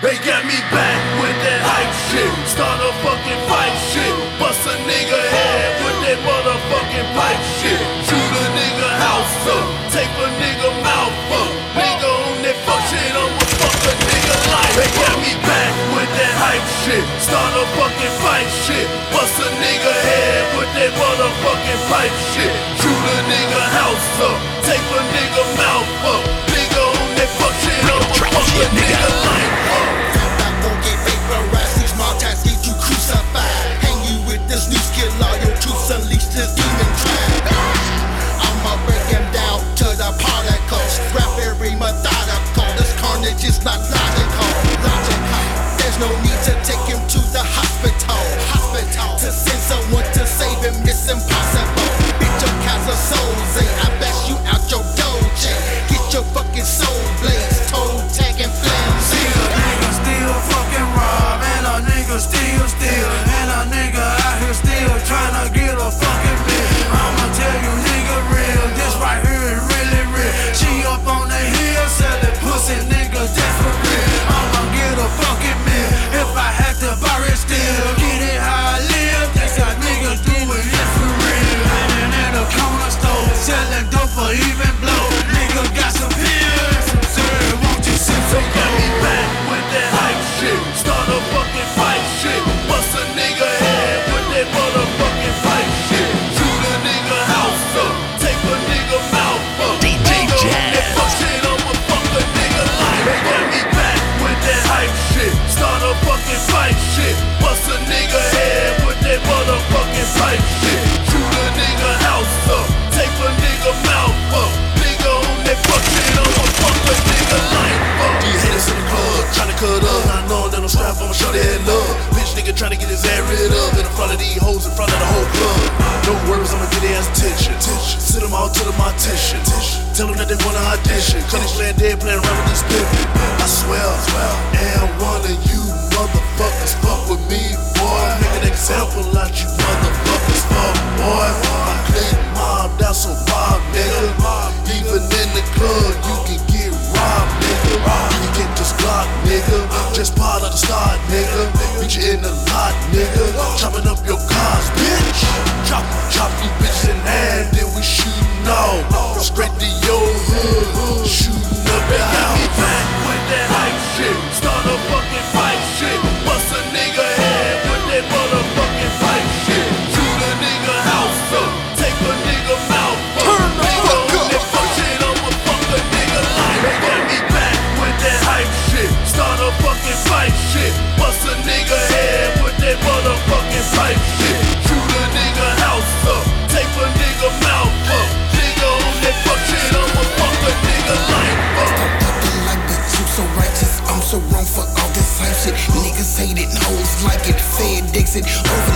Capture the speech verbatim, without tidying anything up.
They got me back with that hype shit. Start a fucking fight shit. Bust a nigga head with that motherfucking pipe shit. Shoot a nigga house up. Take a nigga mouth up. Nigga on that fuck shit, I'ma fuck a nigga life. They got me back with that hype shit. Start a fucking fight shit. Bust a nigga head with that motherfucking pipe shit. Shoot a nigga house up. Take a nigga mouth up. Nigga on that fuck shit, I'ma fuck a nigga life up. Gon' get vaporized, these small ties get you crucified. Hang you with this new skill, all your troops unleash this demon tribe. I'ma break him down to the particles. Rap very methodical, this carnage is not logical. Logical. There's no need to take him to the hospital. Hospital. To send someone to save him, it's impossible. Bitch, your cause of souls, eh? I bash you out your doje. Get your fucking soul blazed, toe tag and flames. Still, still, and a nigga out here still tryna get a fucking bill. I'ma tell you, nigga, real, this right here is really real. She up on the hill selling pussy, nigga, that's for real. I'ma get a fucking meal if I had to buy it still. Get it how I live, that's how niggas do it, it's for real. Living in a corner store, selling dope for even blow. Nigga got some pills, some syrup, won't you sip They some got me dope? back with that hype shit. Start a fucking fight shit. Bust a nigga head with that motherfucking pipe shit. Shoot a nigga house up. Take a nigga mouth up. D J Nigga on that Jazz. fuck shit, I'ma fuck a nigga life. They got me back with that hype shit. Start a fucking fight shit. Bust a nigga head with that motherfucking pipe shit. Shoot a nigga house up. Take a nigga mouth up. Nigga on that fuck shit, I'ma fuck a nigga life up. These haters in the club, tryna cut up. Not knowing that I'm strapped, I'ma show that love. Bitch nigga tryna get his ass rid of. In front of these hoes, in front of the whole club. No words, I'ma get their ass attention. Sit them all to the mortician. Tell them that they wanna audition. Cause they playing dead, playing around with this pimpin'. I swear, and one of you motherfuckers fuck with me, boy. Make an example out you motherfuckers, fuck, boy. I'm clean mobbed out, so mob, nigga. Even in the club, you can get robbed, nigga. You can get this Glock, nigga. Just part of the start, nigga. Meet you in the lot, nigga. Chopping up your cars, bitch. Chop, chop you bitches in hand, then we shooting off. Straight to your hood, shooting up your house. Get me back with that hype shit. Start a fucking fight shit. Bust a nigga head with that motherfucking pipe shit. Shoot a nigga house up. Take a nigga mouth up. Turn the Nigga fuck on up. that fuck shit, I'ma fuck a nigga life. They got me back with that hype shit. Start a fucking fight shit. Bust a nigga head with that motherfucking pipe shit. Shoot a nigga house up. Take a nigga mouth up. Nigga on that fuck shit, I'ma fuck a nigga life up. Fucking like the you so righteous, I'm so wrong for all this hype shit. Niggas hate it, hoes like it, fed dicks it, over